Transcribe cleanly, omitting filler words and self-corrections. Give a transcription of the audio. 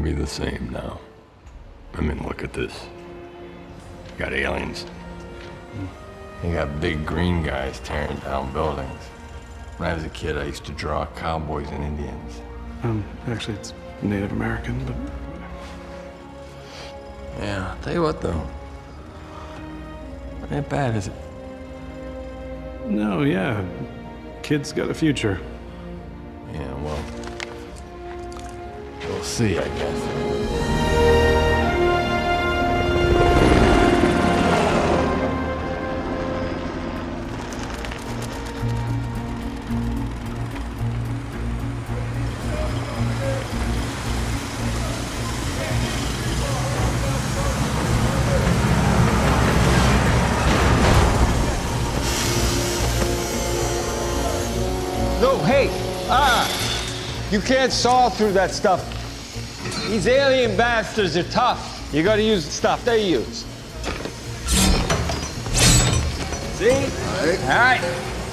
be the same now. I mean, look at this. You got aliens. You got big green guys tearing down buildings. When I was a kid, I used to draw cowboys and Indians. Actually, it's Native American, but... Yeah, I'll tell you what, though. It ain't bad, is it? No, yeah. Kid's got a future. Yeah, well... we'll see, I guess. No, hey, you can't saw through that stuff. These alien bastards are tough. You gotta use the stuff they use. See? All right.